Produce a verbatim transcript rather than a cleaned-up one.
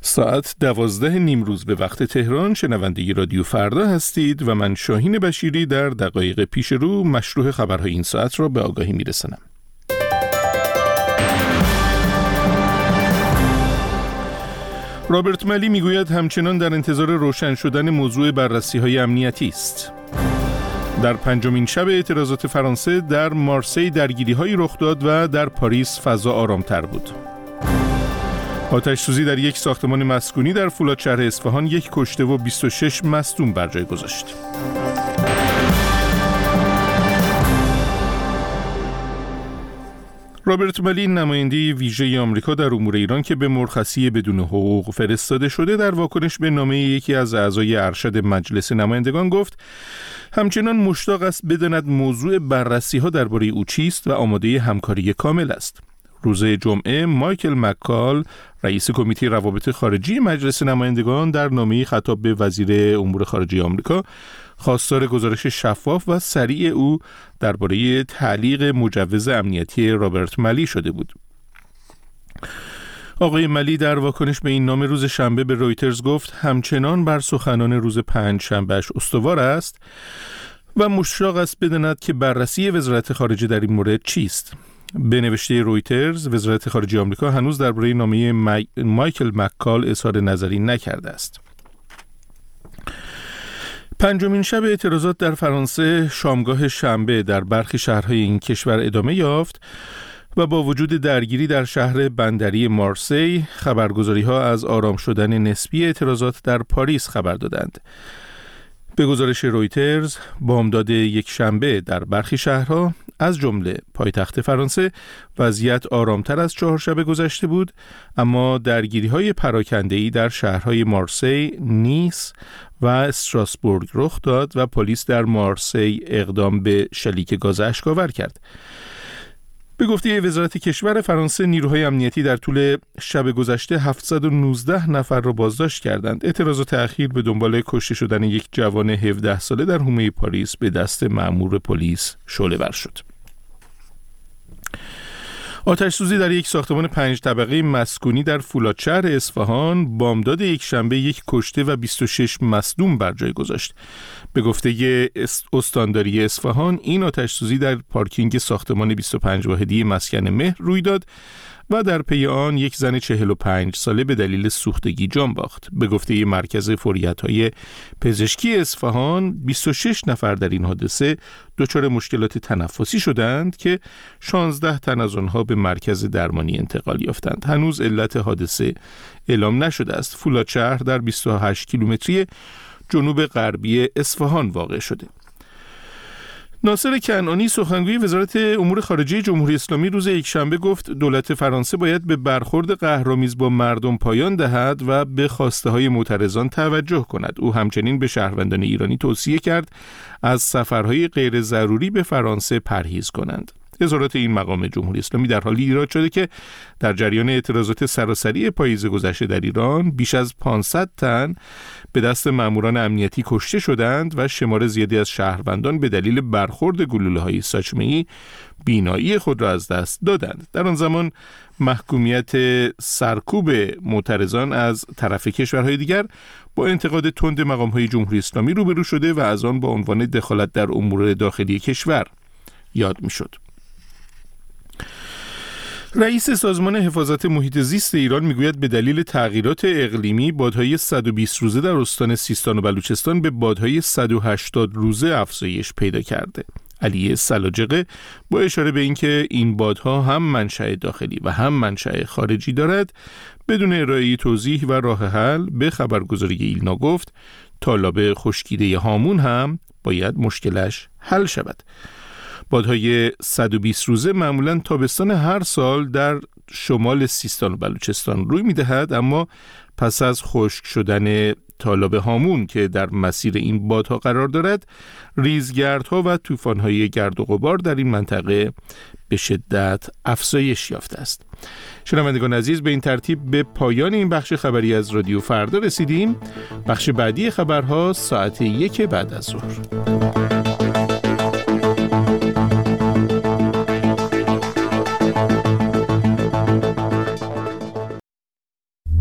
ساعت دوازده نیم روز به وقت تهران. شنونده رادیو فردا هستید و من شاهین بشیری در دقایق پیش رو مشروع خبرهای این ساعت را به آگاهی میرسانم. رابرت ملی میگوید همچنان در انتظار روشن شدن موضوع بررسی‌های امنیتی است. در پنجمین شب اعتراضات فرانسه در مارسی درگیری‌هایی رخ داد و در پاریس فضا آرام‌تر بود. آتش‌سوزی در یک ساختمان مسکونی در فولاد شهر اصفهان یک کشته و بیست و شش مصدوم بر جای گذاشت. رابرت ملی، نماینده ویژه آمریکا در امور ایران که به مرخصی بدون حقوق فرستاده شده، در واکنش به نامه یکی از اعضای ارشد مجلس نمایندگان گفت همچنان مشتاق است بداند موضوع بررسی‌ها درباره او چیست و آماده همکاری کامل است. روز جمعه مایکل مکال، رئیس کمیته روابط خارجی مجلس نمایندگان، در نامه‌ای خطاب به وزیر امور خارجه آمریکا خواستار گزارش شفاف و سریع او درباره تعلیق مجوز امنیتی رابرت ملی شده بود. آقای ملی در واکنش به این نامه روز شنبه به رویترز گفت همچنان بر سخنان روز پنج شنبهش استوار است و مشتاق است بداند که بررسی وزارت خارجه در این مورد چیست. به نوشته رویترز، وزارت خارجه آمریکا هنوز درباره نامه مای... مایکل مکال اظهار نظری نکرده است. پنجمین شب اعتراضات در فرانسه شامگاه شنبه در برخی شهرهای این کشور ادامه یافت و با وجود درگیری در شهر بندری مارسی، خبرگزاری‌ها از آرام شدن نسبی اعتراضات در پاریس خبر دادند. به گزارش رویترز، بامداد یک شنبه در برخی شهرها از جمله پایتخت فرانسه وضعیت آرامتر از چهارشنبه گذشته بود، اما درگیری‌های پراکنده‌ای در شهرهای مارسی، نیس و استراسبورگ رخ داد و پلیس در مارسی اقدام به شلیک گاز اشک‌آور کرد. به گفته وزارت کشور فرانسه، نیروهای امنیتی در طول شب گذشته هفتصد و نوزده نفر را بازداشت کردند. اعتراضات اخیر به دنبال کشته شدن یک جوان هفده ساله در حومه پاریس به دست مأمور پلیس شعله‌ور شد. آتش‌سوزی در یک ساختمان پنج طبقه مسکونی در فولاد شهر اصفهان بامداد یک شنبه یک کشته و بیست و شش مصدوم بر جای گذاشت. به گفته استانداری اصفهان، این آتش‌سوزی در پارکینگ ساختمان بیست و پنج واحدی مسکن مهر روی داد و در پی آن یک زن چهل و پنج ساله به دلیل سوختگی جان باخت. به گفته مرکز فوریت‌های پزشکی اصفهان، بیست و شش نفر در این حادثه دچار مشکلات تنفسی شدند که شانزده تن از آنها به مرکز درمانی انتقال یافتند. هنوز علت حادثه اعلام نشده است. فولاد شهر در بیست و هشت کیلومتری جنوب غربی اصفهان واقع شده. ناصر کنعانی، سخنگوی وزارت امور خارجه جمهوری اسلامی، روز یکشنبه گفت دولت فرانسه باید به برخورد قهرآمیز با مردم پایان دهد و به خواسته های معترضان توجه کند. او همچنین به شهروندان ایرانی توصیه کرد از سفرهای غیر ضروری به فرانسه پرهیز کنند. اظهارات این مقام جمهوری اسلامی در حالی ایراد شده که در جریان اعتراضات سراسری پاییز گذشته در ایران بیش از پانصد تن به دست ماموران امنیتی کشته شدند و شمار زیادی از شهروندان به دلیل برخورد گلوله‌های ساچمه‌ای بینایی خود را از دست دادند. در آن زمان محکومیت سرکوب معترضان از طرف کشورهای دیگر با انتقاد تند مقام‌های جمهوری اسلامی روبرو شده و از آن با عنوان دخالت در امور داخلی کشور یاد می‌شد. رئیس سازمان حفاظت محیط زیست ایران میگوید به دلیل تغییرات اقلیمی بادهای صد و بیست روزه در استان سیستان و بلوچستان به بادهای صد و هشتاد روزه افزایش پیدا کرده. علی سلاجقه با اشاره به اینکه این بادها هم منشأ داخلی و هم منشأ خارجی دارد، بدون ارائه توضیح و راه حل به خبرگزاری ایلنا گفت تالاب خشکیده هامون هم باید مشکلش حل شود. بادهای صد و بیست روزه معمولاً تابستان هر سال در شمال سیستان و بلوچستان روی می‌دهد، اما پس از خشک شدن تالاب هامون که در مسیر این بادها قرار دارد، ریزگردها و طوفان‌های گرد و غبار در این منطقه به شدت افزایش یافته است. شنوندگان عزیز، به این ترتیب به پایان این بخش خبری از رادیو فردا رسیدیم. بخش بعدی خبرها ساعت یک بعد از ظهر.